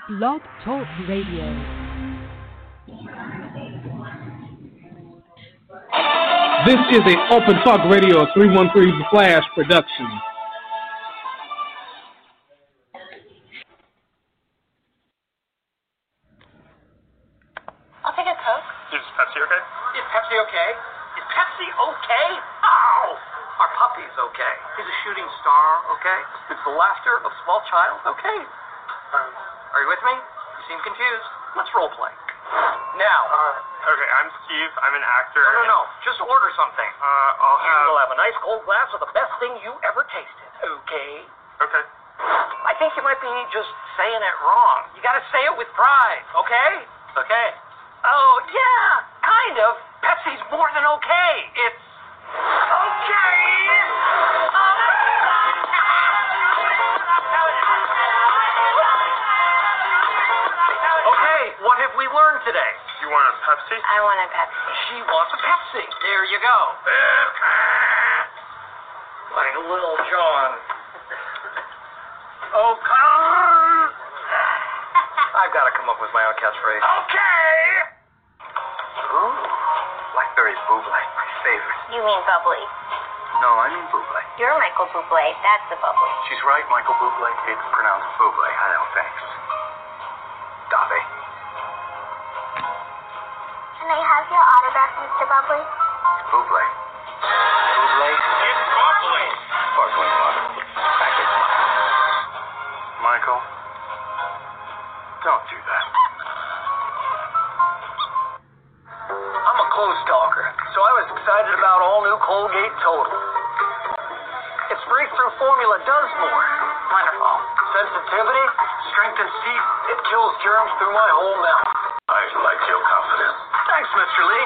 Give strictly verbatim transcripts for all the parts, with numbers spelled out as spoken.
Blog Talk Radio. This is a Open Talk Radio three one three Flash production. I'll take a Coke. Is Pepsi okay? Is Pepsi okay? Is Pepsi okay? Ow! Our puppy's okay. He's a shooting star, okay? It's the laughter of small child, okay? Um, Are you with me? You seem confused. Let's role play. Now. Uh, okay, I'm Steve. I'm an actor. No, no, no. Just order something. Uh, I'll You have... will have a nice cold glass of the best thing you ever tasted, okay? Okay. I think you might be just saying it wrong. You gotta say it with pride, okay? Okay. Oh, yeah, kind of. Pepsi's more than okay. It's okay. Okay, what have we learned today? You want a Pepsi? I want a Pepsi. She wants a Pepsi. There you go. Like a little John. Oh, come. I've got to come up with my own catchphrase. Okay. Ooh, blackberry buble, my favorite. You mean bubbly. No, I mean buble. You're Michael Bublé. That's the bubbly. She's right, Michael Bublé. It's pronounced buble. I know, thanks. Dave. Can I have your autograph, Mister Bubbly? Buble. Buble? It's bubbly. Sparkling water. Package. Michael, don't do that. I'm a close talker, so I was excited about all new Colgate Total. Its breakthrough formula does more. Wonderful. Sensitivity, strengthens teeth, it kills germs through my whole mouth. I like your confidence. Thanks, Mister Lee.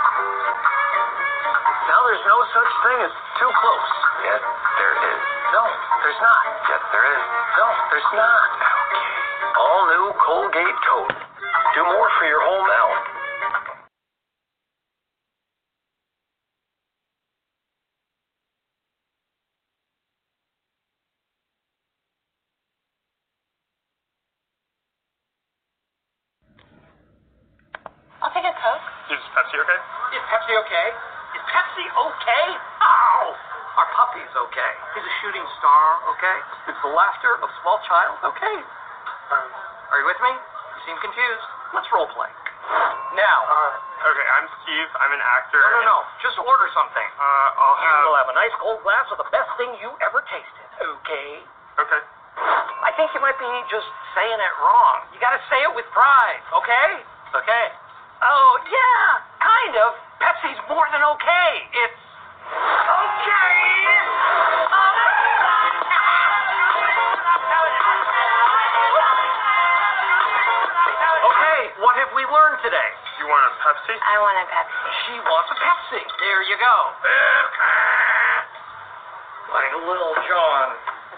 Now there's no such thing as too close. Yes, there is. No, there's not. Yes, there is. No, there's not. Okay. All new Colgate Total. Do more for your whole mouth. I'll take a Coke. Is Pepsi okay? Is Pepsi okay? Is Pepsi okay? Ow! Our puppy's okay. He's a shooting star, okay? It's the laughter of small child, okay? Um, Are you with me? You seem confused. Let's role play. Now. Uh, okay, I'm Steve. I'm an actor. No, no, no. Just order something. Uh, I'll You have... will have a nice cold glass of the best thing you ever tasted, okay? Okay. I think you might be just saying it wrong. You gotta say it with pride, okay? Okay. Oh, yeah, kind of. Pepsi's more than okay. It's okay. Okay, what have we learned today? You want a Pepsi? I want a Pepsi. She wants a Pepsi. There you go. Like a little John.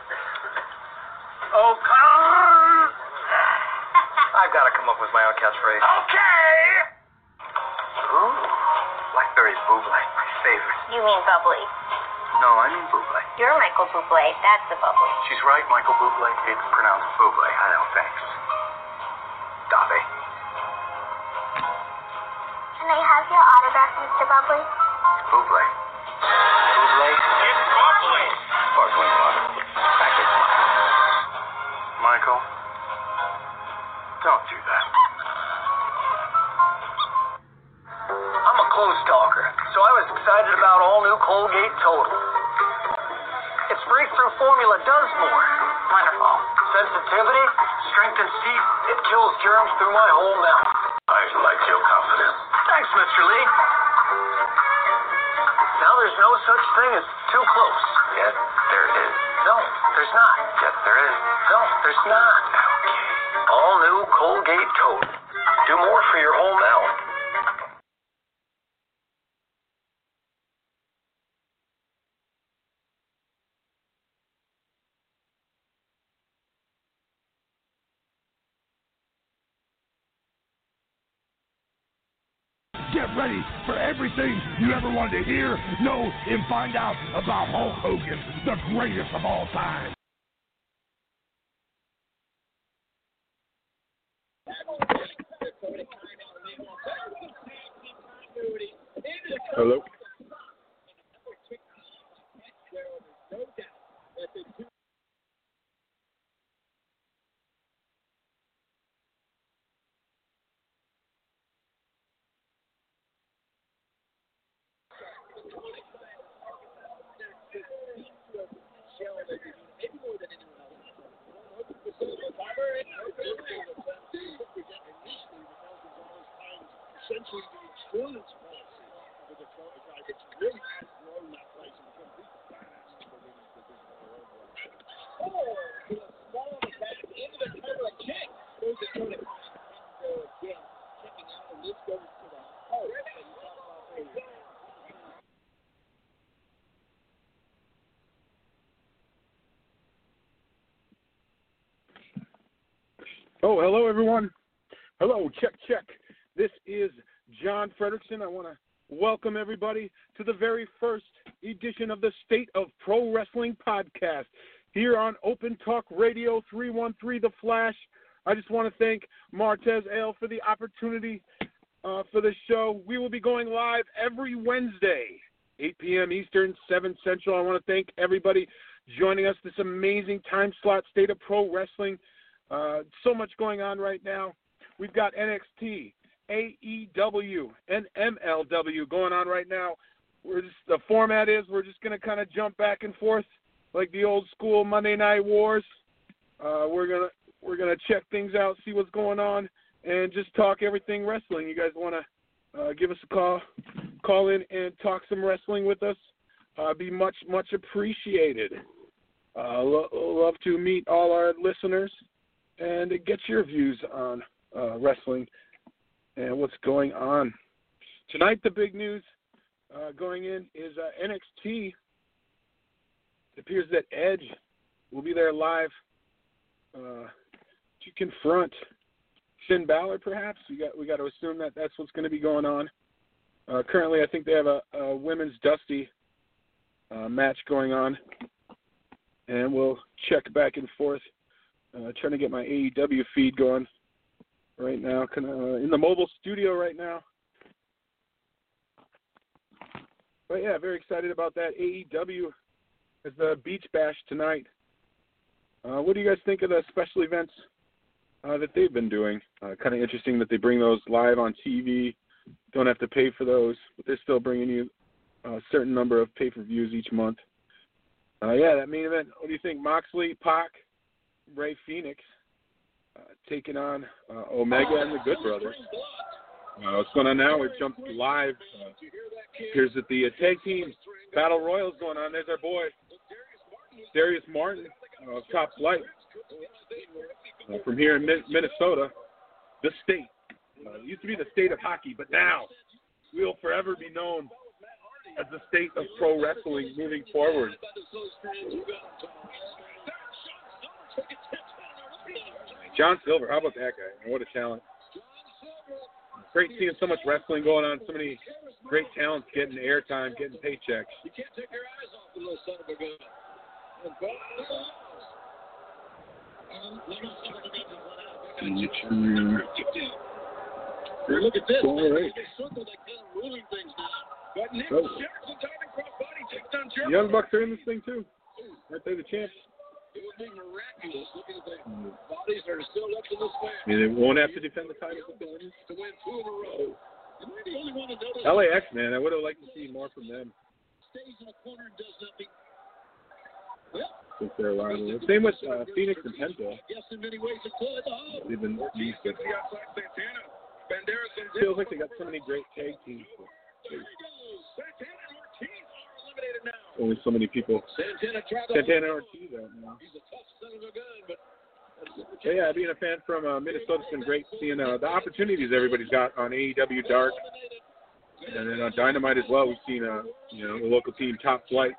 Oh, come. I've got to come up with my own catchphrase. Okay. Ooh, blackberry buble, my favorite. You mean bubbly. No, I mean buble. You're Michael Bublé. That's the bubbly. She's right, Michael Bublé. It's pronounced buble. I know, thanks. Dave. Can I have your autograph, Mister Bubbly? Buble. Buble? It's bubbly. Sparkling water. Package. Michael, don't do that. I'm a close talker, so I was excited about all new Colgate Total. Its breakthrough formula does more. Wonderful. Sensitivity, strengthens teeth, it kills germs through my whole mouth. I like your confidence. Thanks, Mister Lee. Now there's no such thing as too close. Yes, there is. No, there's not. Yes, there is. No, there's not. Okay. All new Colgate Total. Do more for your whole mouth. Get ready for everything you ever wanted to hear, know, and find out about Hulk Hogan, the greatest of all time. Hello? Essentially, the insurance policy for the drive, it's really outgrown that place and become these badass believers that there's more over. Oh, to the small of the back into the cover of kick. Goes to Tony and again, kicking out, and this goes to the hole that you talk about earlier. Oh, hello, everyone. Hello, check, check. This is John Fredrickson. I want to welcome everybody to the very first edition of the State of Pro Wrestling podcast here on Open Talk Radio three one three The Flash. I just want to thank Martez Ale for the opportunity uh, for the show. We will be going live every Wednesday, eight p.m. Eastern, seven Central. I want to thank everybody joining us this amazing time slot, State of Pro Wrestling. Uh, so much going on right now. We've got N X T, A E W, and M L W going on right now. We're just, the format is we're just going to kind of jump back and forth like the old school Monday Night Wars. Uh, we're gonna we're gonna check things out, see what's going on, and just talk everything wrestling. You guys want to uh, give us a call, call in and talk some wrestling with us? Uh, be much much appreciated. Uh, lo- love to meet all our listeners and get your views on uh, wrestling and what's going on. Tonight, the big news uh, going in is uh, N X T. It appears that Edge will be there live uh, to confront Finn Balor, perhaps. We got we got to assume that that's what's going to be going on. Uh, currently, I think they have a, a women's Dusty uh, match going on, and we'll check back and forth. Uh, trying to get my A E W feed going right now. Kind of uh, in the mobile studio right now. But yeah, very excited about that. A E W has the Beach Bash tonight. Uh, what do you guys think of the special events uh, that they've been doing? Uh, kind of interesting that they bring those live on T V. Don't have to pay for those, but they're still bringing you a certain number of pay-per-views each month. Uh, yeah, that main event. What do you think? Moxley, Pac, Ray Phoenix uh, taking on uh, Omega and the Good Brothers. Uh, what's going on now? We've jumped live. Uh, appears that the uh, tag team battle royal is going on. There's our boy, Darius Martin of Top Flight uh, from here in Mi- Minnesota, the state. Uh, it used to be the state of hockey, but now we'll forever be known as the state of pro wrestling moving forward. John Silver, how about that guy? What a talent. Great seeing so much wrestling going on, so many great talents getting airtime, getting paychecks. You can't take your eyes off the little son of a gun. Look at this. All right. Circle that kind of moving things now. But Nick Oh. Jackson diving crossbody takes down Jericho. Young Bucks are in this thing too. Right there, the champs. It would be miraculous looking at the bodies that are still left in this match. I mean, they won't have to defend the titles if they win. To win two in a row. And we're the only one to notice. L A X, man, I would have liked to see more from them. Stays in a corner and does nothing. Well, Since they're alive. Same with uh, Phoenix and Penta. yes, in many ways it could. Oh. They've been Ortiz used gets to. the outside Santana. Banderas and Feels like they got so many great tag teams. There he goes. Santana and Ortiz are eliminated now. Only so many people. Santana travels. Santana and Ortiz out now. He's a tough son of a gun, but But yeah, being a fan from uh, Minnesota, it's been great seeing uh, the opportunities everybody's got on A E W Dark and then on Dynamite as well. We've seen uh, you know the local team Top Flight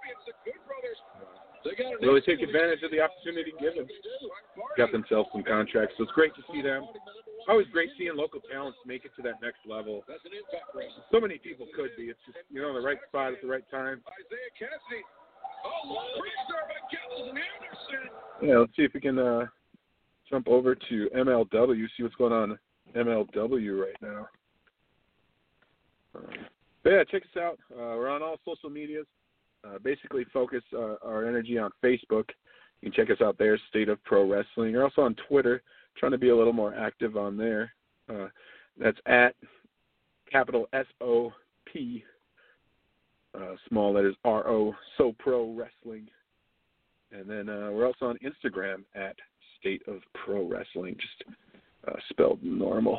uh, really take advantage of the opportunity given. Got themselves some contracts, so it's great to see them. Always great seeing local talents make it to that next level. So many people could be. It's just you know the right spot at the right time. Isaiah Cassidy. Oh, great start by Gallows and Anderson. Yeah, let's see if we can uh, jump over to M L W, see what's going on M L W right now. Um, but yeah, check us out. Uh, we're on all social medias. Uh, basically focus uh, our energy on Facebook. You can check us out there, State of Pro Wrestling. We're also on Twitter, trying to be a little more active on there. Uh, that's at capital S O P, uh, small letters R O, So Pro Wrestling. And then uh, we're also on Instagram at State of Pro Wrestling, just uh, spelled normal.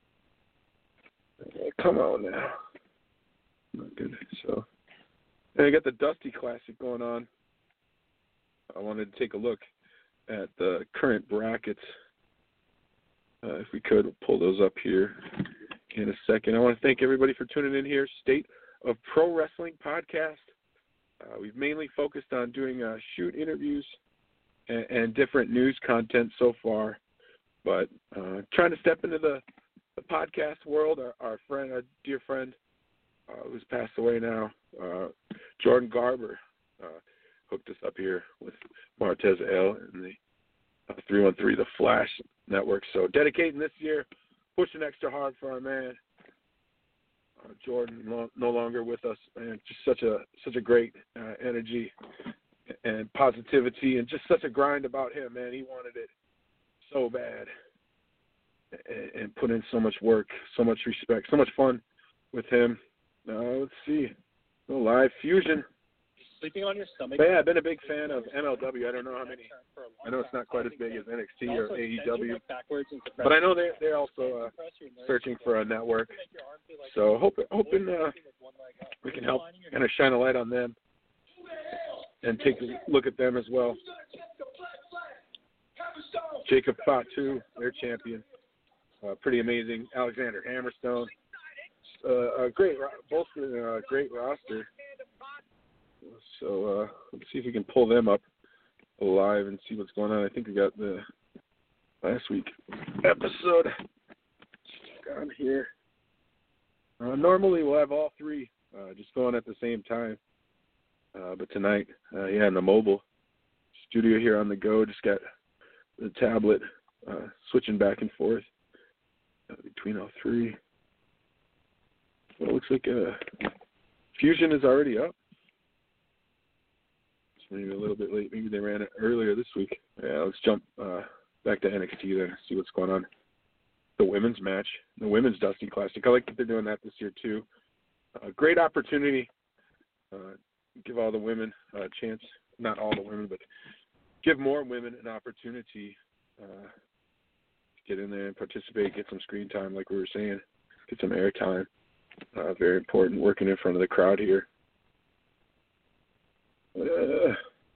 Uh, come on now. Not good. So, and I got the Dusty Classic going on. I wanted to take a look at the current brackets. Uh, if we could, we'll pull those up here in a second. I want to thank everybody for tuning in here. State of Pro Wrestling podcast. Uh, we've mainly focused on doing uh, shoot interviews and, and different news content so far, but uh, trying to step into the, the podcast world. Our, our friend, our dear friend, uh, who's passed away now, uh, Jordan Garber, uh, hooked us up here with Martez L and the uh, three one three The Flash Network. So dedicating this year, pushing extra hard for our man. Uh, Jordan no, no longer with us, and just such a such a great uh, energy and positivity, and just such a grind about him, man. He wanted it so bad, and, and put in so much work, so much respect, so much fun with him. Uh, let's see, no live fusion. Sleeping on your stomach. But yeah, I've been a big fan of M L W. I don't know how many. I know it's not quite as big as N X T or A E W, but I know they're they're also uh, searching for a network. So hope, hoping uh, we can help kind of shine a light on them and take a look at them as well. Jacob Fatu, their champion, uh, pretty amazing. Alexander Hammerstone, uh, a great, both a uh, great roster. So uh, let's see if we can pull them up live and see what's going on. I think we got the last week episode on here. Uh, normally we'll have all three uh, just going at the same time. Uh, but tonight, uh, yeah, in the mobile studio here on the go, just got the tablet uh, switching back and forth uh, between all three. Well, it looks like uh, Fusion is already up. Maybe a little bit late. Maybe they ran it earlier this week. Yeah, let's jump uh, back to N X T then, see what's going on. The women's match, the women's Dusty Classic. I like that they're doing that this year too. Uh, great opportunity. Uh, give all the women a chance. Not all the women, but give more women an opportunity uh, to get in there and participate, get some screen time, like we were saying, get some air time. Uh, very important, working in front of the crowd here. Uh,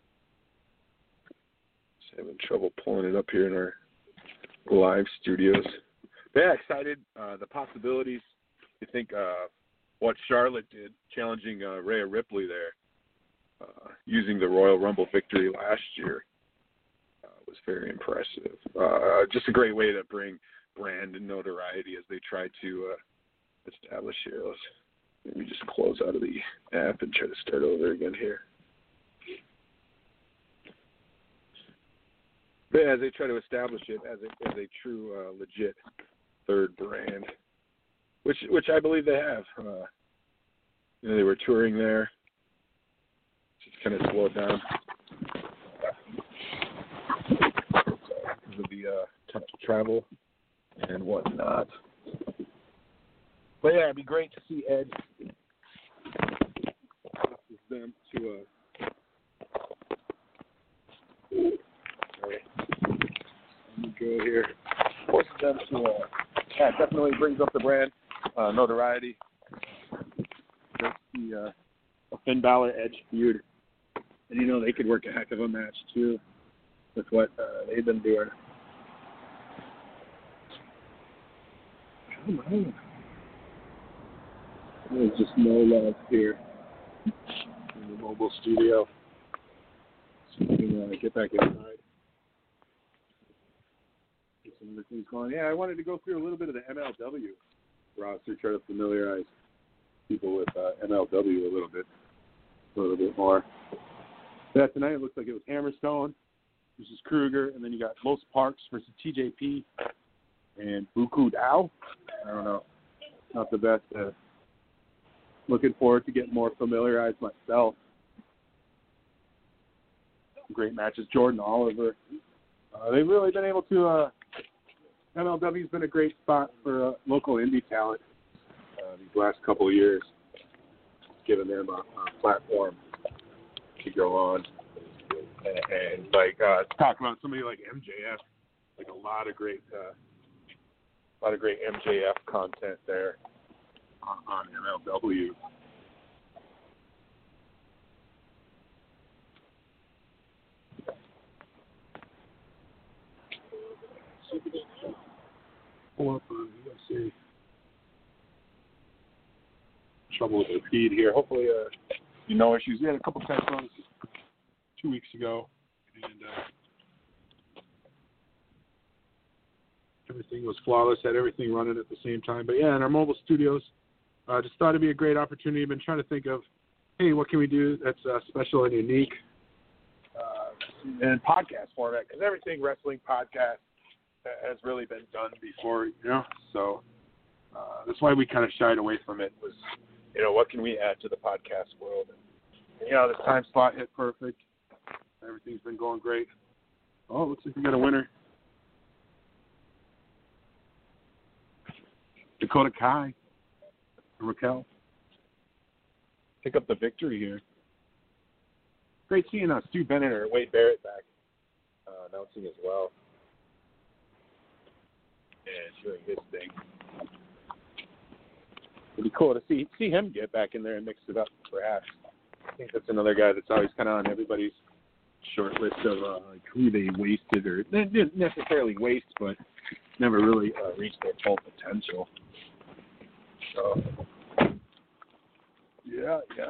just having trouble pulling it up here in our live studios. Yeah, excited. Uh, the possibilities. I think uh, what Charlotte did, challenging uh, Rhea Ripley there, uh, using the Royal Rumble victory last year, uh, was very impressive. Uh, just a great way to bring brand and notoriety as they try to uh, establish here. Let's maybe just close out of the app and try to start over again here. But as they try to establish it as a, as a true, uh, legit third brand, which which I believe they have. Uh, you know, they were touring there. Just kind of slowed down because of the uh, t- travel and whatnot. But yeah, it'd be great to see Ed. This is them to uh, go here. Forces them to, uh, yeah, it definitely brings up the brand uh, notoriety. That's the uh, Finn Balor Edge feud. And you know, they could work a heck of a match too with what uh, they've been doing. Come on. There's just no love here in the mobile studio. So we can uh, get back inside. Some other things going. Yeah, I wanted to go through a little bit of the M L W roster, try to familiarize people with uh, M L W a little bit, a little bit more. Yeah, tonight it looks like it was Hammerstone versus Kruger, and then you got Los Parks versus T J P. and Buku Dao. I don't know. Not the best. Uh, looking forward to getting more familiarized myself. Great matches. Jordan Oliver. Uh, they've really been able to, uh, M L W's been a great spot for uh, local indie talent uh, these last couple of years, giving them a, a platform to go on. And, and like, uh, talk about somebody like M J F, like a lot of great, uh, a lot of great M J F content there on, on M L W. Pull up, uh, let's see. Trouble with the feed here. Hopefully, uh, you know issues. We had a couple test runs two weeks ago, and uh, everything was flawless. Had everything running at the same time. But yeah, in our mobile studios, uh, just thought it'd be a great opportunity. I've been trying to think of, hey, what can we do that's uh, special and unique, uh, in podcast format? Because everything wrestling podcast has really been done before, you know. So uh, that's why we kind of shied away from it. Was, you know, what can we add to the podcast world? And, you know, this time slot hit perfect. Everything's been going great. Oh, looks like we got a winner. Dakota Kai and Raquel pick up the victory here. Great seeing uh, Stu Bennett or Wade Barrett back uh, announcing as well. And doing his thing. It'd be cool to see see him get back in there and mix it up, perhaps. I think that's another guy that's always kind of on everybody's short list of uh, like who they wasted, or they didn't necessarily waste, but never really uh, reached their full potential. So, yeah, yeah.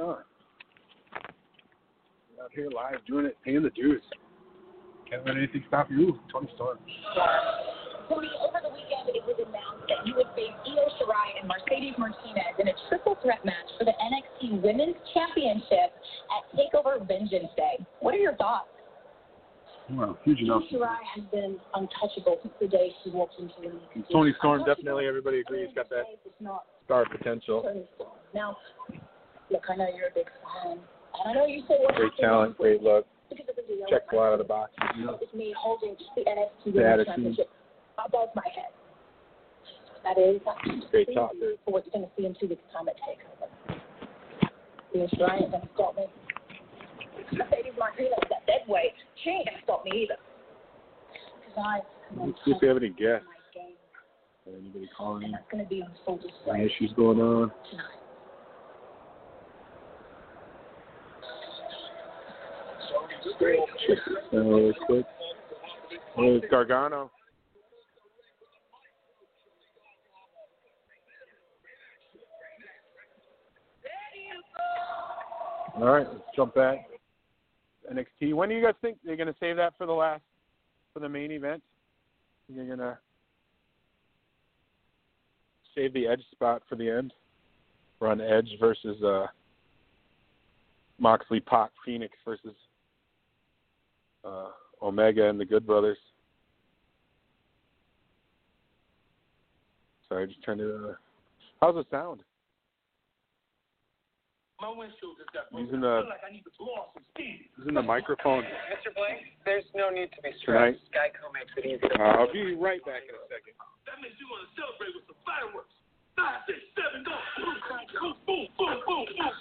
We're out here live doing it, paying the dues. Can't let anything stop you, Tony Storm. Tony, over the weekend, it was announced that you would face Io Shirai and Mercedes Martinez in a triple threat match for the N X T Women's Championship at TakeOver Vengeance Day. What are your thoughts? Well, huge Io announcement. Shirai has been untouchable since the day she walked into the ring. Tony Storm, definitely, everybody agrees, got that star potential. Now, look, I know you're a big fan, and I know you say what Great talent, great look. Checks a lot of the boxes. You know. It's me holding the N X T The Women's attitude. Championship above my head. That is Great talk. for what you're going to see in two weeks' time at TakeOver. Io Shirai ain't going to stop me. Mercedes Martinez, that dead weight, she ain't going to stop me either. Because I Let's see if we have any guests. Anybody calling in? That's going to be on full display. Any issues going on? Tonight. Check this out real quick. Oh, it's Gargano. All right, let's jump back. N X T. When do you guys think they're going to save that for the last, for the main event? You're going to save the Edge spot for the end? Run Edge versus uh, Moxley, Pac, Phoenix versus uh, Omega and the Good Brothers. Sorry, I just turned it. Uh, how's it sound? My windshield just got broken. Using the, I feel like I need to blow off some steam. using the microphone. Mister Blank, there's no need to be Tonight. stressed. Geico makes it easy to Uh, I'll be right back in a second. That means you want to celebrate with some fireworks. Five, six, seven, go. Boom, boom, boom, boom, boom, boom.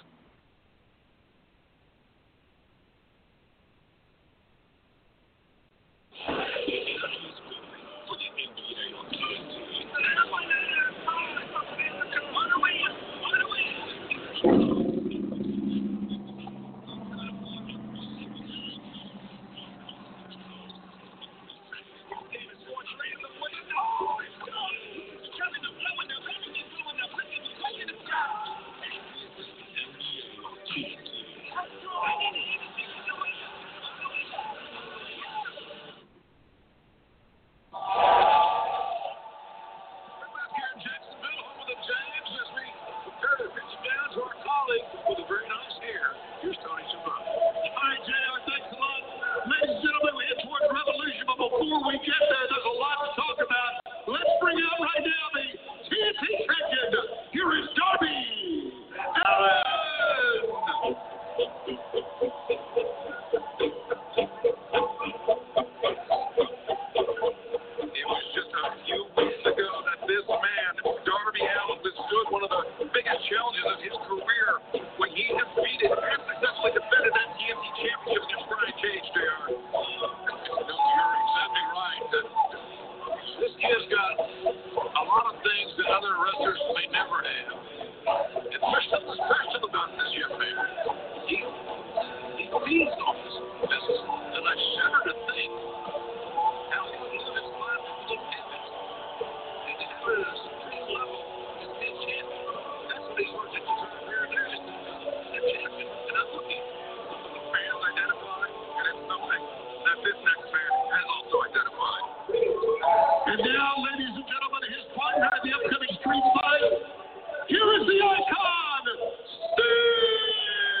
He has got a lot of things that other wrestlers may never have. And there's something special about this young man. He, he feeds on this business, and I shudder to think how he would live his life if he didn't have it. And to have it at a supreme level is be a champion. That's what he's working to try to bear there is a champion. And I'm looking for the fans identify, and it's something that this next man has also identified. And now, ladies and gentlemen, his partner in the upcoming street fight, here is the icon, Sting!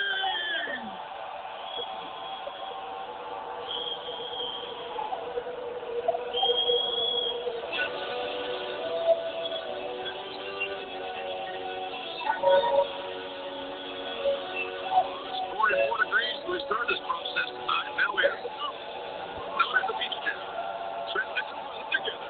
forty-four degrees, we start this process tonight. Now we have to go. Now we're at the beach town. Trent and Nicholas together.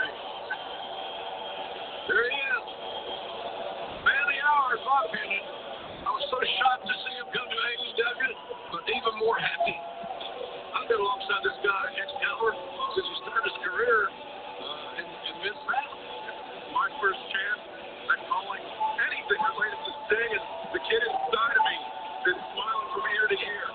There he is. Man of the hour, in my opinion. I was so shocked to see him come to A E W, but even more happy. I've been alongside this guy, Excalibur, since he started his career uh, in, in Mid-South. My first chance at calling anything related to Sting, and the kid inside of me been smiling from ear to ear.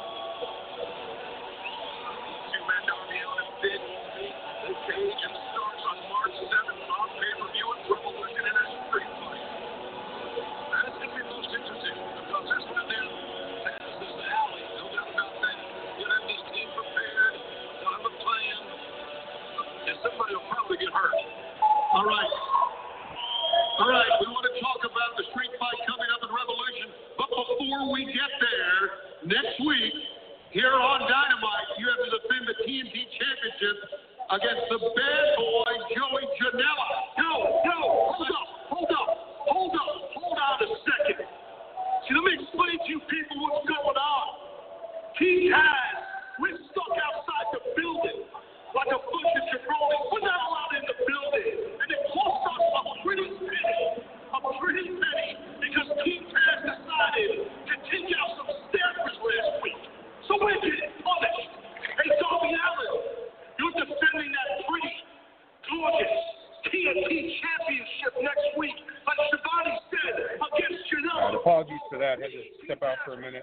Two-man army on his bid. The cage and starts on March seventh on pay-per-view at Revolution in a street fight. That's going to be most interesting because this one then passes the alley. No doubt about that. You'll have this team prepared. You'll have a plan. And somebody will probably get hurt. All right. All right, we want to talk about the street fight coming up in Revolution. But before we get there, next week, here on Dynamite, you have to defend the T N T Championship against the bad boy, Joey Janela. No, no, hold up, hold up, hold up, hold on a second. See, let me explain to you people what's going on. King Taz, we're stuck outside the building like a bunch of jabronis. We're not allowed in the building. And it cost us a pretty penny, a pretty penny, because King Taz decided to take out some staffers last week. So we're getting punished. Hey, Darby Allin, you're defending that pretty, gorgeous T N T championship next week, like Shivani said, against Janela. Uh, apologies for that. Had to step out for a minute.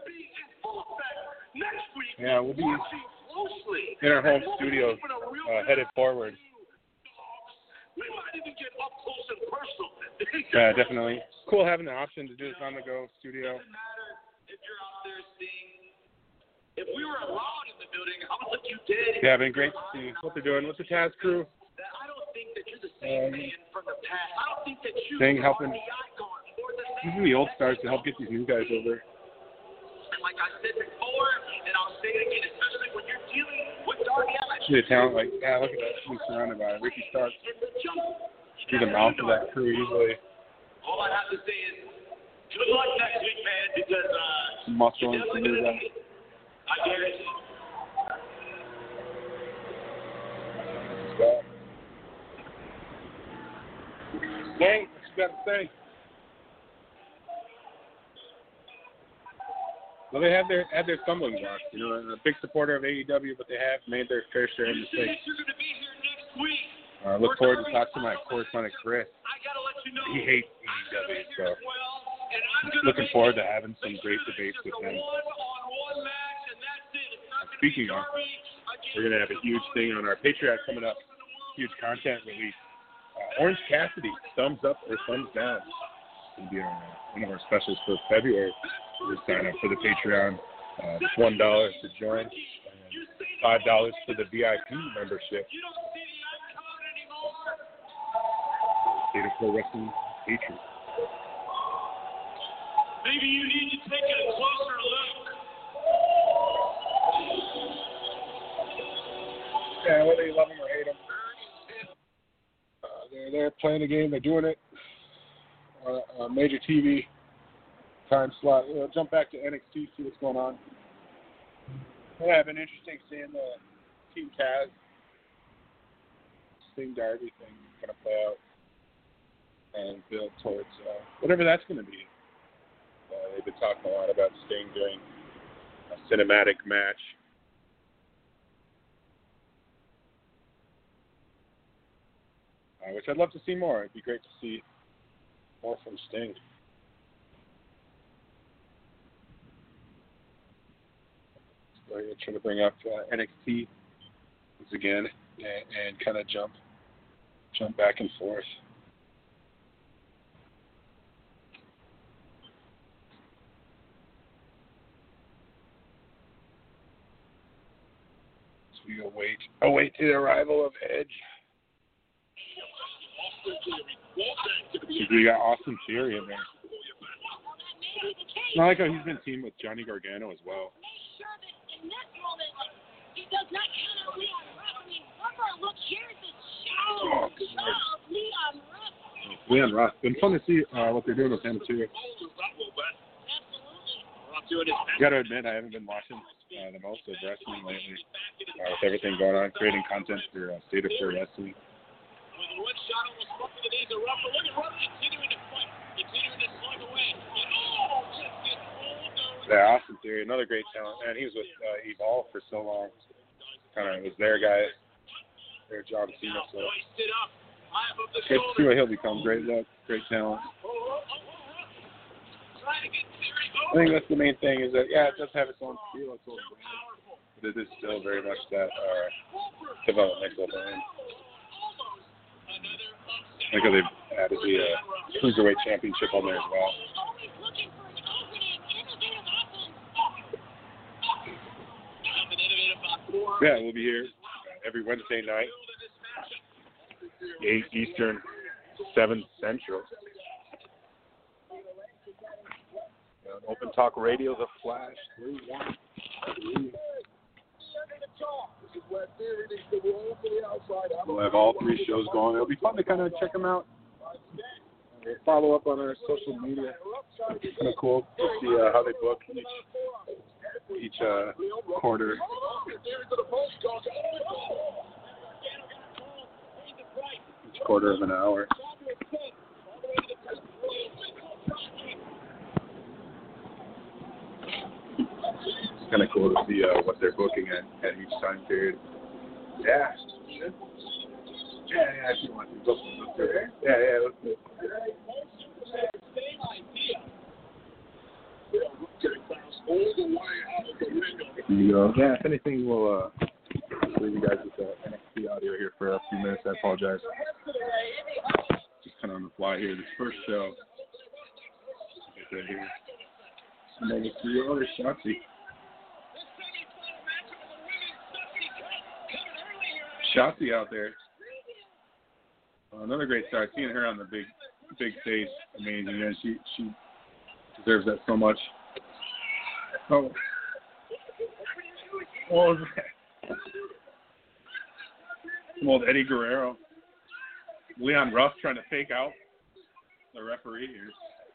Next week, yeah, we'll be in our home studio, uh, headed forward. We might even get up close and personal. Yeah, definitely. Cool having the option to do this on the go studio. Doesn't matter if you're out there seeing. If we were allowed in the building, I would look you dead. Yeah, been great to see what they're doing with the Taz crew. I don't think that you're the same um, man from the past. I don't think that you Sting are helping the icon or the using the old stars to help get these new guys over. And like I said before, and I'll say it again, especially when you're dealing with Darby Allin. See the talent, like, yeah, look at that. He's surrounded by Ricky Starks. Through the mouth of that crew easily. All I have to say is, good luck next week, man, because uh, Some muscle and some new guys. I guarantee you. Gang, what you got to say? Well, they have their had their stumbling blocks. You know, I'm a big supporter of A E W, but they have made their fair share of mistakes. I uh, look forward to talking to my correspondent Chris. He hates A E W, so looking forward to having some great debates with him. Speaking of, we're going to have a huge thing on our Patreon coming up, huge content release. Uh, Orange Cassidy, thumbs up or thumbs down. It'll be our, one of our specials for February. Just sign up for the Patreon. Uh, it's one dollar to join, and five dollars for the V I P membership. State of Pro Wrestling Patriot. Maybe you need to take a closer look. Yeah, whether you love them or hate them, uh, they're there playing the game. They're doing it. Uh, uh, major T V time slot. We'll jump back to N X T, see what's going on. Yeah, been interesting seeing the Team Taz, Sting Darby thing kind of play out and build towards uh, whatever that's going to be. Uh, they've been talking a lot about Sting doing a cinematic match. uh, which I'd love to see more. It'd be great to see more from Sting. So I'm trying to bring up uh, N X T once again and, and kind of jump, jump back and forth. We await, await the arrival of Edge. We got Austin Theory in there. I like how he's been teamed with Johnny Gargano as well. Oh, Leon Ruff. Been fun to see uh, what they're doing with him too. Got to admit, I haven't been watching uh, the most of wrestling lately. Uh, with everything going on, creating content for uh, State of Pro Wrestling. Yeah, Austin Theory, another great talent. Man, he was with uh, Evolve for so long. Kind of was their guy, their John Cena. So great to see what he'll become. Great luck, great talent. I think that's the main thing is that, yeah, it does have its own feel, its own brand, but it is still very much that uh, developmental brand. I think they've added the uh, Cruiserweight Championship on there as well. Yeah, we'll be here every Wednesday night, eight Eastern, seven Central. Open Talk Radio, The Flash, three one three. We'll have all three shows going. It'll be fun to kind of check them out. We'll follow up on our social media. It's kind of cool to see uh, how they book each, each uh, quarter. Each quarter of an hour. It's kind of cool to see uh, what they're booking at, at each time period. Yeah. Yeah, yeah, if you want to. Let's do it. Yeah, yeah, let's do it. There you go. Yeah, if anything, we'll uh, leave you guys with the N X T audio here for a few minutes. I apologize. Just kind of on the fly here. This first show. Right here. And then it's three other Shotzi. Shotzi out there. Uh, another great star. Seeing her on the big, big stage, amazing. And she she deserves that so much. Oh, what was that? Some old Eddie Guerrero. Leon Ruff trying to fake out the referee here.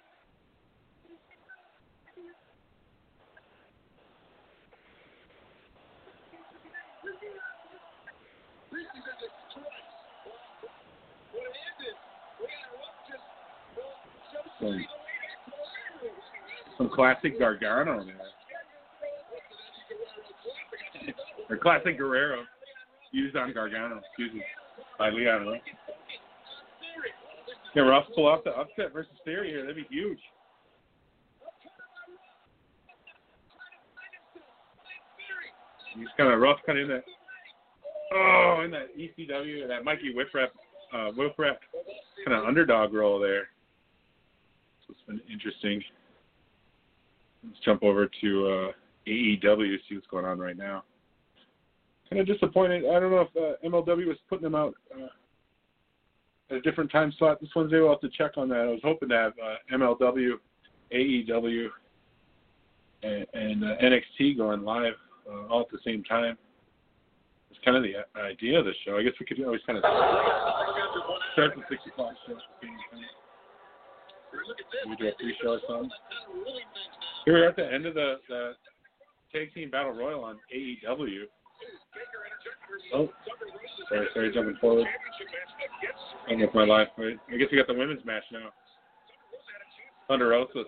Some, some classic Gargano there. Or classic Guerrero used on Gargano, excuse me, by Leon Ruff. Can Ruff pull off the upset versus Theory here? That'd be huge. He's kind of rough, kind of in that, oh, in that E C W, that Mikey Whipwreck, uh, Whipwreck kind of underdog role there. So it's been interesting. Let's jump over to uh, A E W, see what's going on right now. Kind of disappointed. I don't know if uh, M L W was putting them out uh, at a different time slot this Wednesday. We'll have to check on that. I was hoping to have uh, M L W, A E W, and, and uh, N X T going live uh, all at the same time. It's kind of the idea of the show. I guess we could always kind of start the six o'clock show at the same time. We do a pre-show or something. Here we're at the end of the, the Tag Team Battle Royal on A E W. Oh, sorry, sorry, jumping forward. I'm with my life. Right? I guess we got the women's match now. Thunder Rosa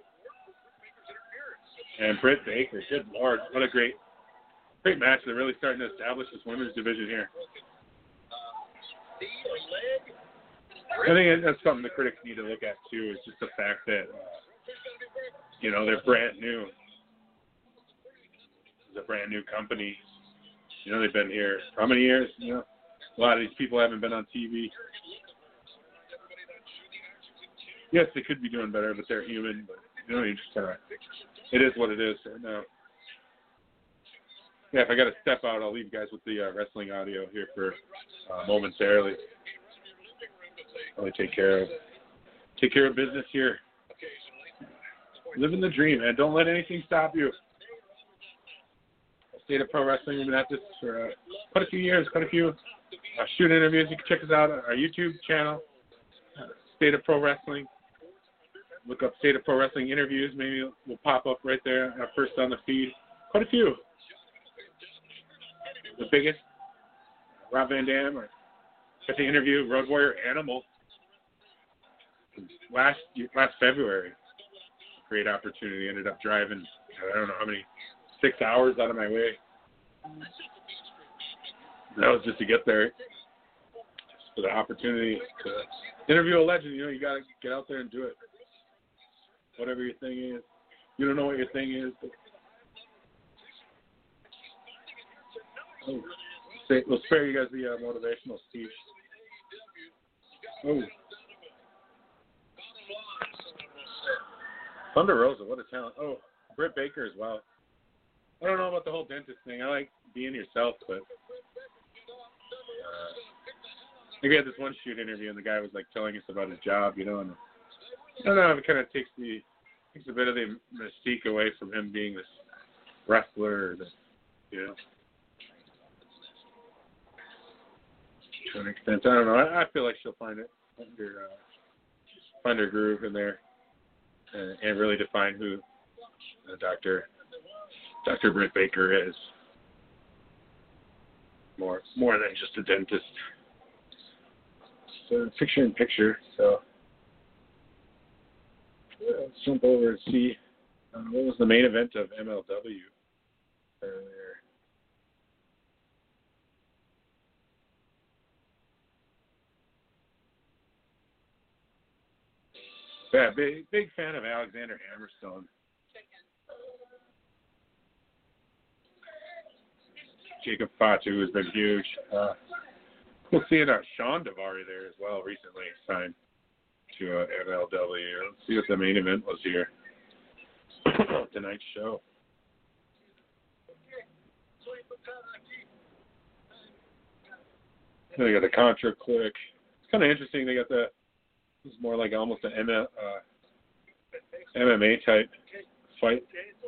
and Britt Baker. Good Lord, what a great, great match. They're really starting to establish this women's division here. I think that's something the critics need to look at too. Is just the fact that uh, you know they're brand new. It's a brand new company. You know they've been here for how many years? You know, a lot of these people haven't been on T V. Yes, they could be doing better, but they're human. But you know, you just kind of it is what it is right now. Yeah, if I got to step out, I'll leave you guys with the uh, wrestling audio here for uh, momentarily. I'll take care of take care of business here. Living the dream, man. Don't let anything stop you. State of Pro Wrestling. We've been at this for uh, quite a few years, quite a few uh, shoot interviews. You can check us out on our YouTube channel, uh, State of Pro Wrestling. Look up State of Pro Wrestling interviews. Maybe we'll pop up right there uh, first on the feed. Quite a few. The biggest, Rob Van Dam. Or got the interview Road Warrior Animal last last February. Great opportunity. Ended up driving, I don't know how many, six hours out of my way. That was just to get there. Just for the opportunity to interview a legend. You know, you got to get out there and do it. Whatever your thing is. You don't know what your thing is. But... Oh. We'll spare you guys the uh, motivational speech. Oh. Thunder Rosa, what a talent. Oh, Britt Baker as well. I don't know about the whole dentist thing. I like being yourself, but uh, I think we had this one shoot interview, and the guy was like telling us about his job, you know, and I don't know, it kind of takes the takes a bit of the mystique away from him being this wrestler, or this, you know. To an extent, I don't know. I, I feel like she'll find it, find her, uh, find her groove in there, and, and really define who uh, Doctor Doctor Britt Baker is. More, more than just a dentist. So picture in picture. So yeah, let's jump over and see uh, what was the main event of M L W earlier. Yeah, big big fan of Alexander Hammerstone. Jacob Fatu has been huge. Uh, we'll see uh, Sean Daivari there as well. Recently signed to uh, M L W. Let's see what the main event was here. Tonight's show. They got the Contra Click. It's kind of interesting. They got the. It's more like almost an M L, uh, M M A type fight.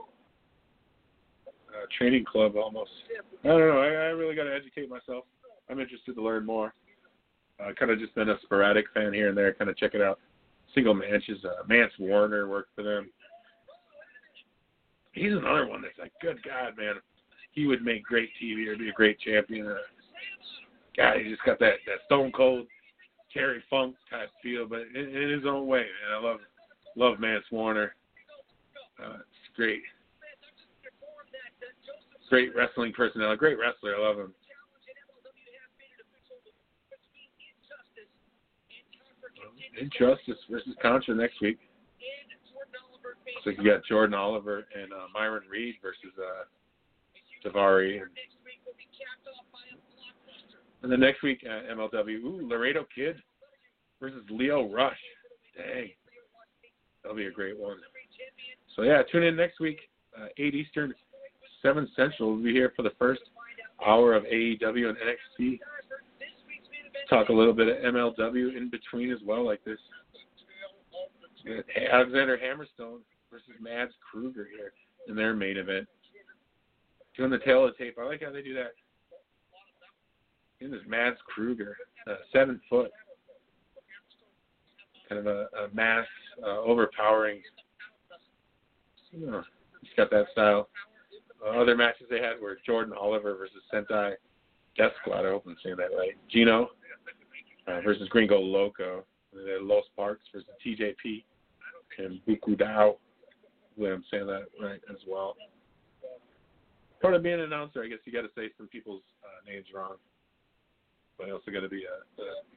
Uh, training club almost. I don't know. I, I really got to educate myself. I'm interested to learn more. Uh, kind of just been a sporadic fan here and there. Kind of check it out. Single matches. Uh, Mance Warner worked for them. He's another one that's like, good God, man. He would make great T V or be a great champion. Uh, God, he just got that, that Stone Cold Terry Funk type feel, but in, in his own way, man. I love love Mance Warner. Uh, it's great. Great wrestling personality. Great wrestler. I love him. Injustice versus Contra next week. Looks like you got Jordan Oliver and uh, Myron Reed versus uh, Daivari. And, and then next week, uh, M L W. Ooh, Laredo Kid versus Leo Rush. Dang. That'll be a great one. So, yeah, tune in next week, uh, eight Eastern, seven Central. We'll be here for the first hour of A E W and N X T. Talk a little bit of M L W in between as well, like this. Alexander Hammerstone versus Mads Kruger here in their main event. Doing the tail of the tape. I like how they do that. And this Mads Kruger, uh, seven foot. Kind of a, a mass, uh, overpowering. You know, he's got that style. Uh, other matches they had were Jordan Oliver versus Sentai Death Squad. I hope I'm saying that right. Gino uh, versus Gringo Loco. And then Los Parks versus T J P and Buku Dao. Hopefully I'm saying that right as well. Part of being an announcer, I guess you got to say some people's uh, names wrong. But I also got to be a, a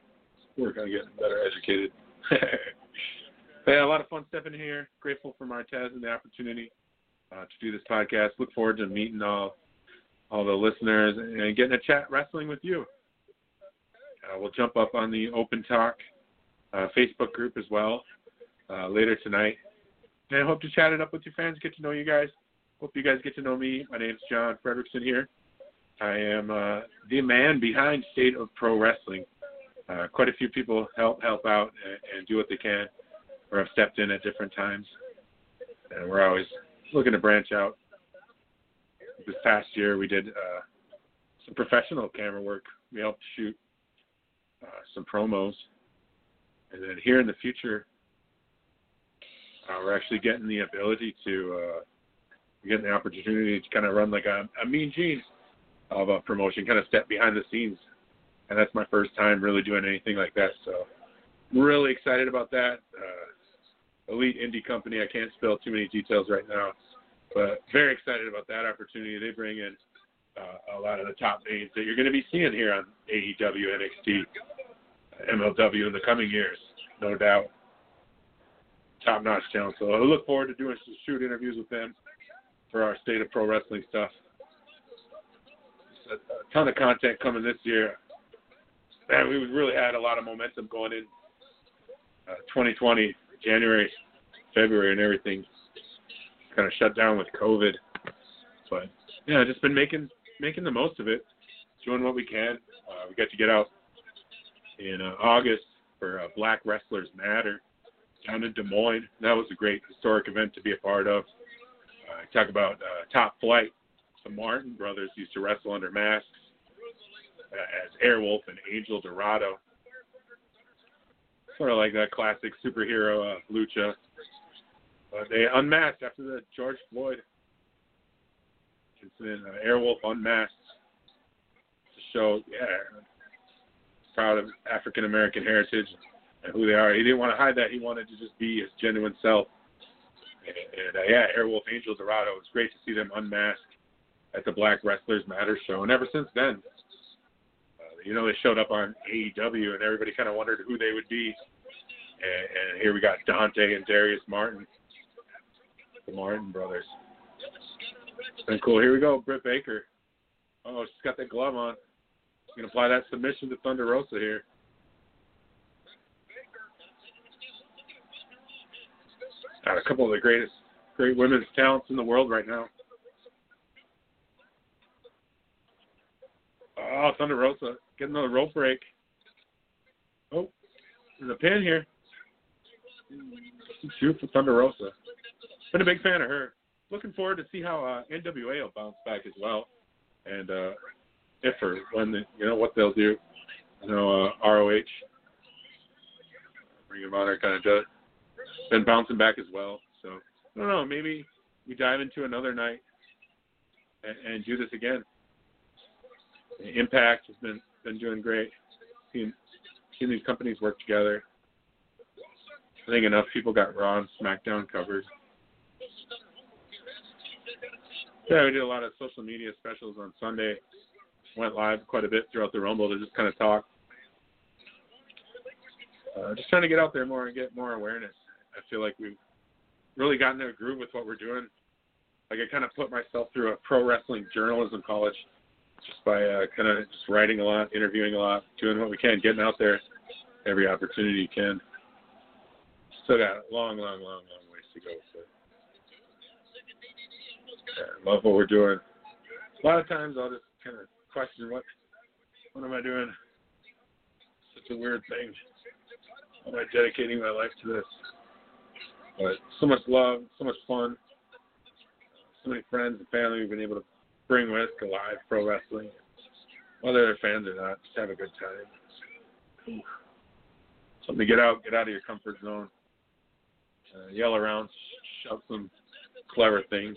work on getting better educated. But yeah, a lot of fun stuff in here. Grateful for Martez and the opportunity uh, to do this podcast. Look forward to meeting all all the listeners and getting a chat wrestling with you. Uh, we'll jump up on the Open Talk uh, Facebook group as well uh, later tonight. And I hope to chat it up with your fans, get to know you guys. Hope you guys get to know me. My name's John Fredrickson here. I am uh, the man behind State of Pro Wrestling. Uh, quite a few people help help out and, and do what they can, or have stepped in at different times. And we're always looking to branch out. This past year, we did uh, some professional camera work. We helped shoot uh, some promos. And then here in the future, uh, we're actually getting the ability to, uh, getting the opportunity to kind of run like a, a Mean Gene of a promotion, kind of step behind the scenes. And that's my first time really doing anything like that. So I'm really excited about that. Uh, elite indie company. I can't spill too many details right now, but very excited about that opportunity. They bring in uh, a lot of the top names that you're going to be seeing here on A E W, N X T, M L W in the coming years, no doubt. Top-notch talent. So I look forward to doing some shoot interviews with them for our State of Pro Wrestling stuff. A, a ton of content coming this year. Man, we really had a lot of momentum going in uh, twenty twenty, January, February, and everything kind of shut down with COVID. But yeah, just been making making the most of it, doing what we can. Uh, we got to get out in uh, August for uh, Black Wrestlers Matter down in Des Moines. That was a great historic event to be a part of. Uh, talk about uh, Top Flight. The Martin brothers used to wrestle under masks uh, as Airwolf and Angel Dorado. Sort of like that classic superhero uh, lucha. But they unmasked after the George Floyd incident. Uh, Airwolf unmasked to show, yeah, proud of African American heritage and who they are. He didn't want to hide that. He wanted to just be his genuine self. And, and uh, yeah, Airwolf, Angel Dorado. It's great to see them unmasked at the Black Wrestlers Matter show. And ever since then, uh, you know, they showed up on A E W and everybody kind of wondered who they would be. And, and here we got Dante and Darius Martin, the Martin brothers. It's been cool. Here we go, Britt Baker. Oh, she's got that glove on. She's going to apply that submission to Thunder Rosa here. Got a couple of the greatest, great women's talents in the world right now. Oh, Thunder Rosa getting another rope break. Oh, there's a pin here. Shoot for Thunder Rosa. Been a big fan of her. Looking forward to see how uh, N W A will bounce back as well, and uh, if or when the, you know what they'll do. You know, uh, R O H, Ring of Honor, kind of does. Been bouncing back as well. So I don't know. Maybe we dive into another night and, and do this again. Impact has been been doing great. Seeing, seeing these companies work together. I think enough people got Raw and SmackDown covered. Yeah, we did a lot of social media specials on Sunday. Went live quite a bit throughout the Rumble to just kind of talk. Uh, just trying to get out there more and get more awareness. I feel like we've really gotten in a groove with what we're doing. Like I kind of put myself through a pro wrestling journalism college just by uh, kind of just writing a lot, interviewing a lot, doing what we can, getting out there every opportunity you can. Still got a long, long, long, long ways to go. So. Yeah, love what we're doing. A lot of times I'll just kind of question what, what am I doing? Such a weird thing. Am I dedicating my life to this? But so much love, so much fun, so many friends and family we've been able to bring with to live pro wrestling. Whether they're fans or not, just have a good time. Something to get out, get out of your comfort zone. Uh, yell around, shout some clever things.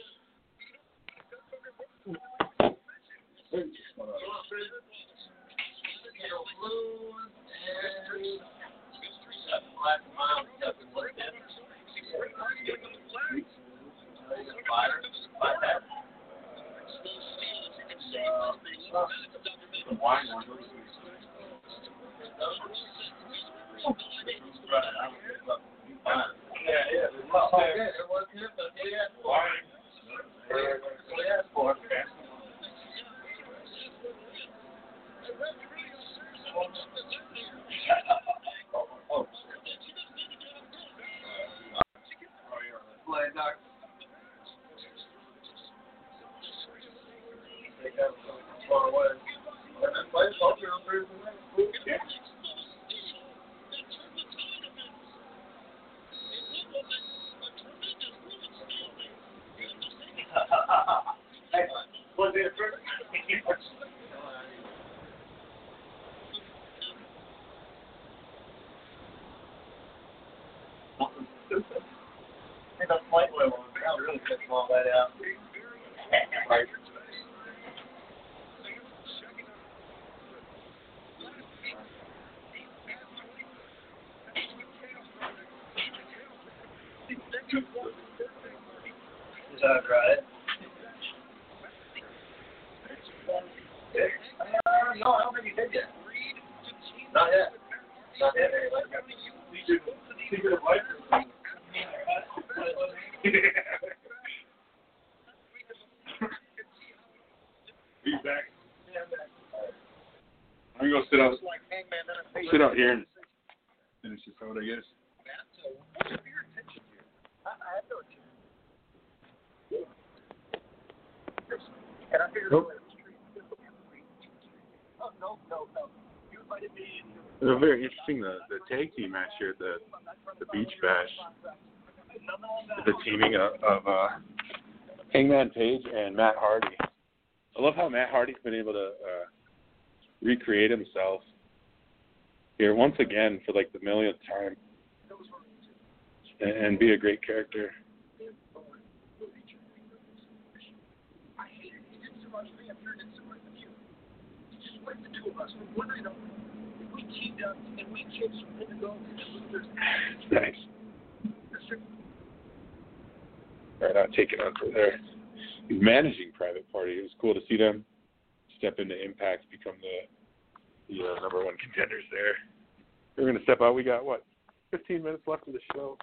Is that right? Uh, no, I don't think he did yet. Not yet. Not yet. Secret of life. He's back. I'm gonna go sit out. Sit out here and finish this out, I guess. Nope. It was very interesting, the, the tag team match here at the, the Beach Bash. The teaming of, of uh, Hangman Page and Matt Hardy. I love how Matt Hardy's been able to uh, recreate himself here once again for like the millionth time and, and be a great character. Nice. Right on, taking on for there. He's managing Private Party. It was cool to see them step into Impact, become the the uh, number one contenders there. We're going to step out. We got, what, fifteen minutes left of the show.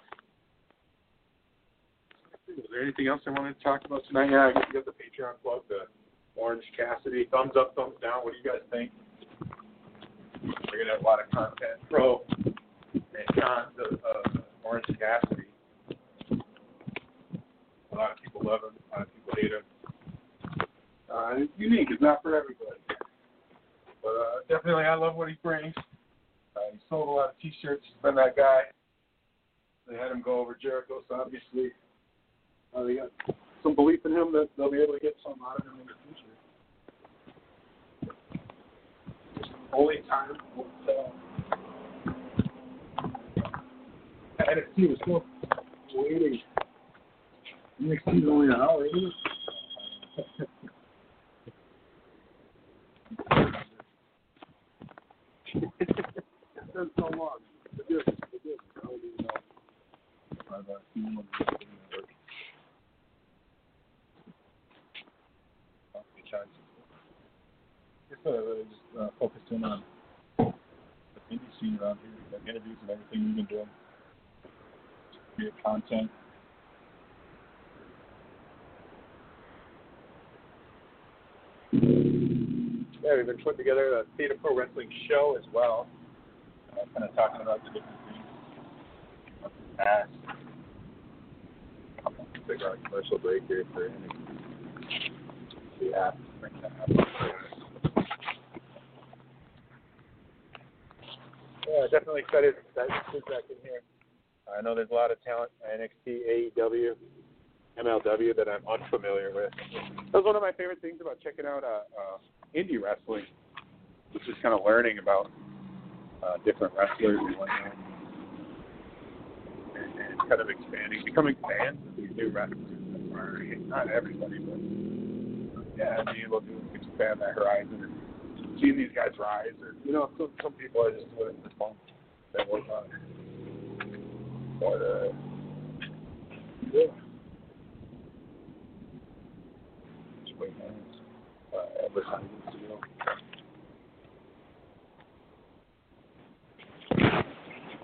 Is there anything else I wanted to talk about tonight? Yeah, I guess you got the Patreon plug, the Orange Cassidy. Thumbs up, thumbs down. What do you guys think? We're going to have a lot of content. Pro and con of uh, Orange Cassidy. A lot of people love him. A lot of people hate him. Uh, it's unique. It's not for everybody. But uh, definitely, I love what he brings. Uh, he sold a lot of T-shirts. He's been that guy. They had him go over Jericho, so obviously uh, they got some belief in him that they'll be able to get something out of him in the future. Only time with uh, N X T was still waiting. N X T is only an hour, isn't it? It's been so long. It is. It is. I don't even know. I've uh, seen one. Just, uh, just uh, focusing on the indie scene around here, like interviews and everything we've been doing. Create content. Yeah, we've been putting together a State of Pro Wrestling show as well. Uh, kind of talking about the different things of the past. I'm going to take our commercial break here for any. Yeah, bring that up. Yeah, definitely excited that you're back in here. I know there's a lot of talent at N X T, A E W, M L W that I'm unfamiliar with. That was one of my favorite things about checking out uh, uh, indie wrestling, which is kind of learning about uh, different wrestlers and whatnot, and, and kind of expanding, becoming fans of these new wrestlers. Not everybody, but yeah, being able to expand that horizon and seeing these guys rise. Or you know, some some people are just doing it for fun. They work on it, but uh, yeah. Just wait a minute. Uh, advertising studio.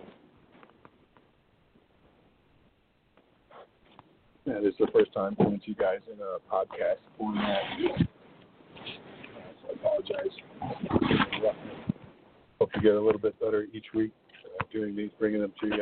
Yeah, this is the first time coming to you guys in a podcast format. Uh, so I apologize. Hope to get a little bit better each week uh, doing these, bringing them to you.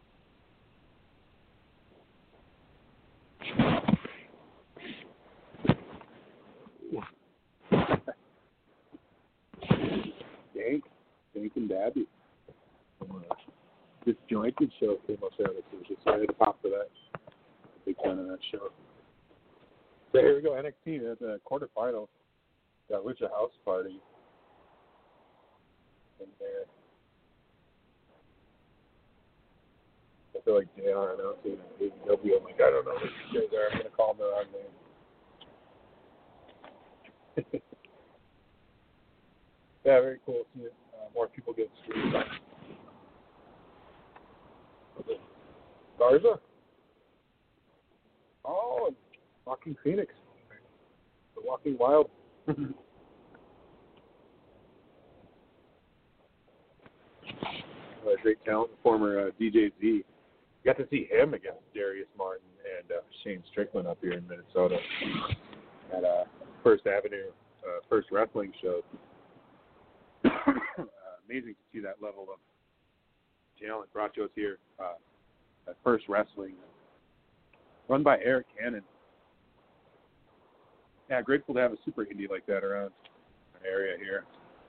Dank, Dank and Dabby. From, uh, Disjointed show came up there this week, so I had to pop for that. Big fan of that show. So here we go, N X T at the quarterfinals. Got Lucha House Party in there. I feel like J R announcing A E W. I'm like, I don't know what these guys are. I'm going to call them the wrong name. Yeah, very cool seeing uh, more people get screwed. Garza? Oh, and Walking Phoenix. The Walking Wild. uh, great talent, former uh, D J Z. Got to see him against Darius Martin and uh, Shane Strickland up here in Minnesota at uh, First Avenue, uh, First Wrestling show. uh, amazing to see that level of talent. Bracho's here uh, at First Wrestling, run by Eric Cannon. Yeah, grateful to have a super indie like that around our area here.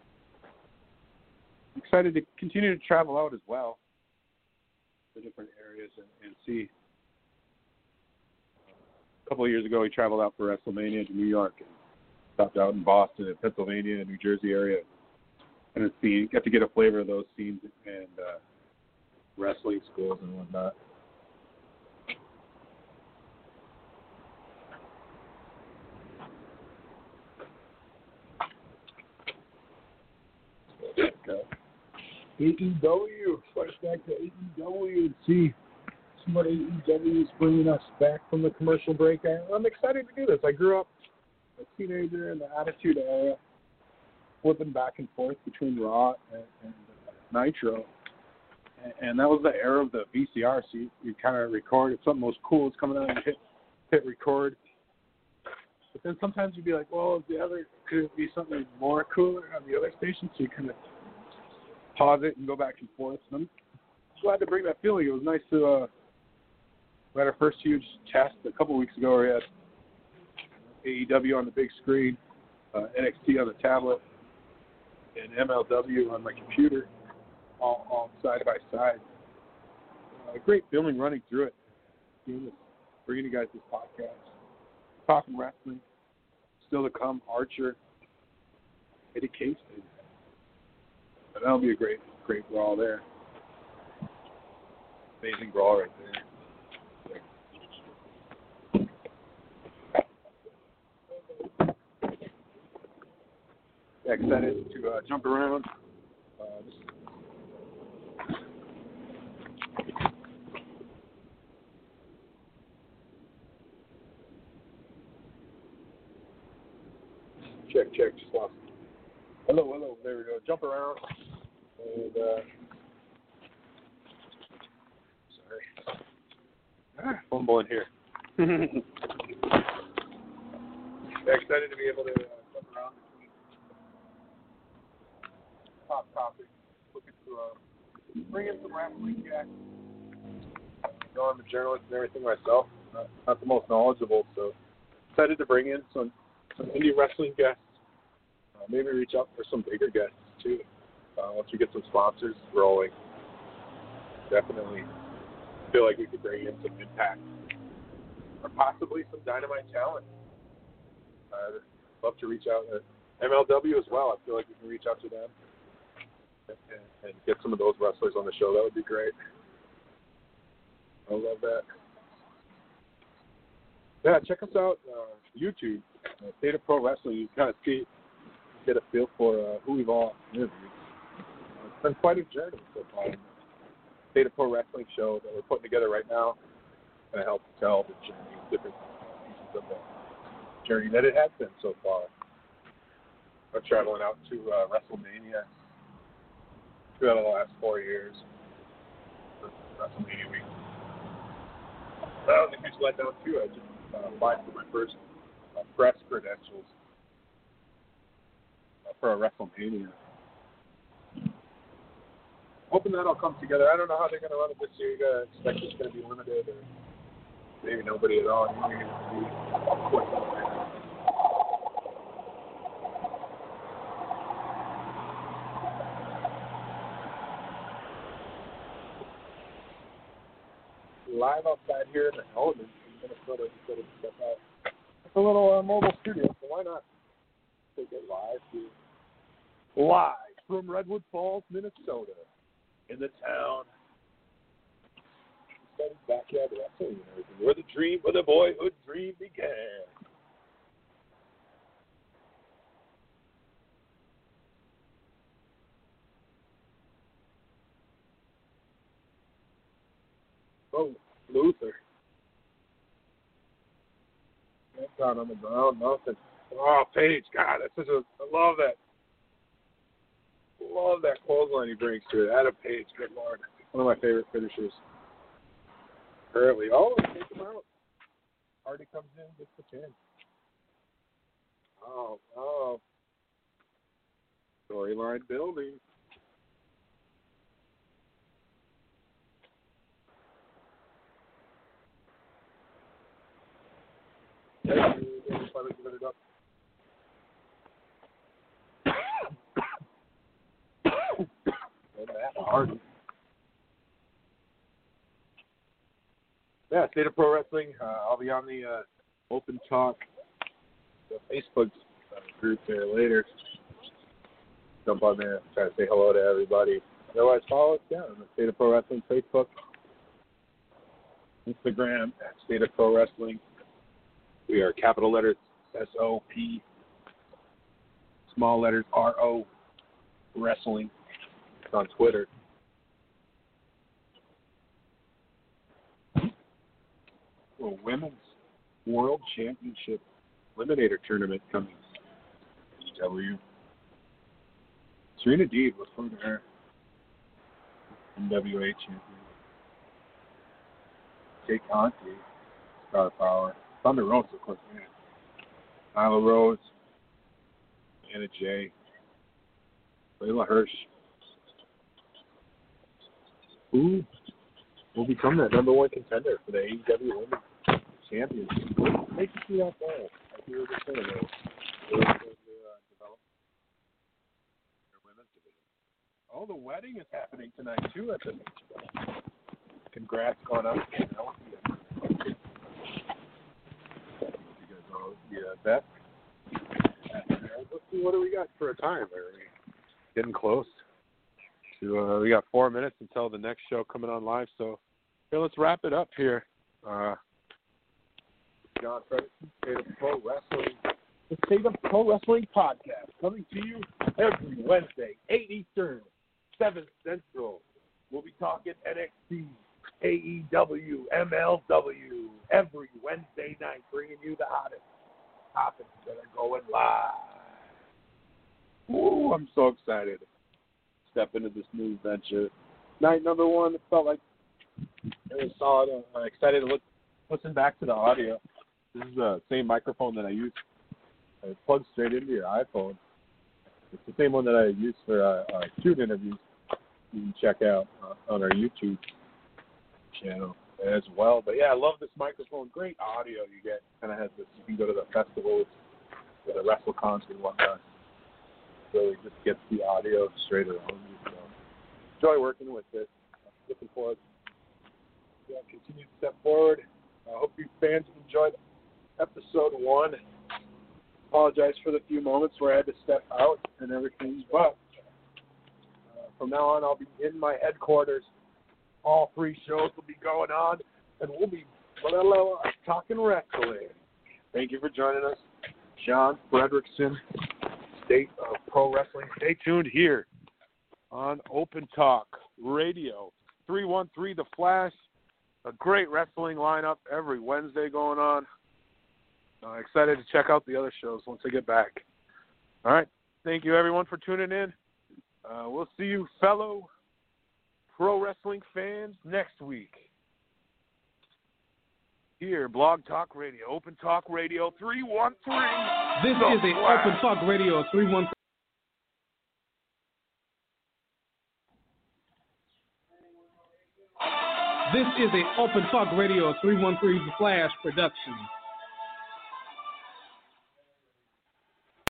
Excited to continue to travel out as well to different areas and, and see. A couple of years ago, we traveled out for WrestleMania to New York and stopped out in Boston and Pennsylvania and New Jersey area. And see, got to get a flavor of those scenes and uh, wrestling schools and whatnot. A E W, flashback to A E W and see, see what A E W is bringing us back from the commercial break. I, I'm excited to do this. I grew up a teenager in the Attitude Era, flipping back and forth between Raw and, and uh, Nitro. And, and that was the era of the V C R, so you, you kind of record. If something was cool was coming out, you hit, hit record. But then sometimes you'd be like, well, the other, could it be something more cooler on the other station? So you kind of pause it and go back and forth. And I'm glad to bring that feeling. It was nice to, uh, we had our first huge test a couple weeks ago where we had A E W on the big screen, uh, N X T on the tablet, and M L W on my computer, all, all side by side. Uh, great feeling running through it, doing this, bringing you guys this podcast, talking wrestling, still to come, Archer, Eddie Kingston. But that'll be a great, great brawl there. Amazing brawl right there. Yeah, excited to uh, jump around. Uh, just check, check, just lost. Hello, hello, there we go. Jump around. And, uh, sorry. Ah, fumble in here. Yeah, excited to be able to uh, jump around between top topics. Looking to uh, bring in some wrestling guests. You know, I'm a journalist and everything myself. Not, not the most knowledgeable, so excited to bring in some, some indie wrestling guests. Uh, maybe reach out for some bigger guests, too. Uh, once we get some sponsors rolling, definitely feel like we could bring in some impact or possibly some dynamite talent. I'd love to reach out at M L W as well. I feel like we can reach out to them and, and, and get some of those wrestlers on the show. That would be great. I love that. Yeah, check us out uh, YouTube, uh, State of Pro Wrestling. You kind of see, get a feel for uh, who we've all interviewed. Uh, it's been quite a journey so far. State of Pro Wrestling show that we're putting together right now going to help tell the journey, different pieces of the journey that it has been so far. We're traveling out to uh, WrestleMania throughout the last four years. WrestleMania week. that was a huge letdown, too. I just uh, applied for my first uh, press credentials uh, for a WrestleMania. Hoping that all comes together. I don't know how they're going to run it this year. You gotta expect it's going to be limited, or maybe nobody at all. You're going to be quick. Live outside here in the elements in Minnesota instead of step out. It's a little uh, mobile studio, so why not take it live here? Live from Redwood Falls, Minnesota, in the town. Backyard wrestling and everything. Where the dream, where the boyhood dream began. Oh, Luther. That's out on the ground, nothing. Oh, Paige, God, that's such a, I love that. Love that clothesline he brings to it. Adam Page, good Lord. One of my favorite finishers. Currently. Oh, take him out. Hardy comes in, gets the pin. Oh, oh. Storyline building. Thank you. Finally giving it up. And that Hardy. Yeah, State of Pro Wrestling. Uh, I'll be on the uh, Open Talk the Facebook uh, group there later. Jump on there, try to say hello to everybody. Otherwise, follow us down on the State of Pro Wrestling Facebook, Instagram at State of Pro Wrestling. We are capital letters S O P, small letters R O, Wrestling. It's on Twitter. A Women's World Championship Eliminator Tournament coming. E W. Serena Deeb, look forward to her. N W A champion. Jake Conte, Star Power. Thunder Rose, of course, man. Nyla Rose. Anna Jay. Layla Hirsch. Who will become that number one contender for the A E W Women's Championship? Make you see that ball. I hear the thing of Oh, the wedding is happening tonight, too, at the beach. Congrats going up. You guys all the uh, best. Let's see, what do we got for a time? Are we getting close? To, uh, we got four minutes until the next show coming on live, so here, let's wrap it up here. Uh, John Frederickson, State of Pro Wrestling, the State of Pro Wrestling podcast, coming to you every Wednesday, eight Eastern, seven Central. We'll be talking N X T, A E W, M L W every Wednesday night, bringing you the hottest topics that are going live. Ooh, I'm so excited to step into this new venture. Night number one, it felt like it was solid. I'm excited to look, listen back to the audio. This is the same microphone that I use. It plugs straight into your iPhone. It's the same one that I use for uh, uh, shoot interviews. You can check out uh, on our YouTube channel as well. But yeah, I love this microphone. Great audio you get. Kind of has this. You can go to the festivals, to the WrestleCons and whatnot. Really just gets the audio straight around you. So enjoy working with it. Looking forward to yeah, continue to step forward. I uh, hope you fans enjoyed episode one. Apologize for the few moments where I had to step out and everything, but uh, from now on I'll be in my headquarters. All three shows will be going on, and we'll be blah, blah, blah, talking wrestling. Thank you for joining us, John Frederickson, State of Pro Wrestling. Stay tuned here on Open Talk Radio, three one three The Flash. A great wrestling lineup every Wednesday going on. Uh, excited to check out the other shows once I get back. All right. Thank you, everyone, for tuning in. Uh, we'll see you, fellow pro wrestling fans, next week. Here, Blog Talk Radio, Open Talk Radio three one three. This the is a Flash. Open Talk Radio three one three. This is a Open Talk Radio three one three The Flash production.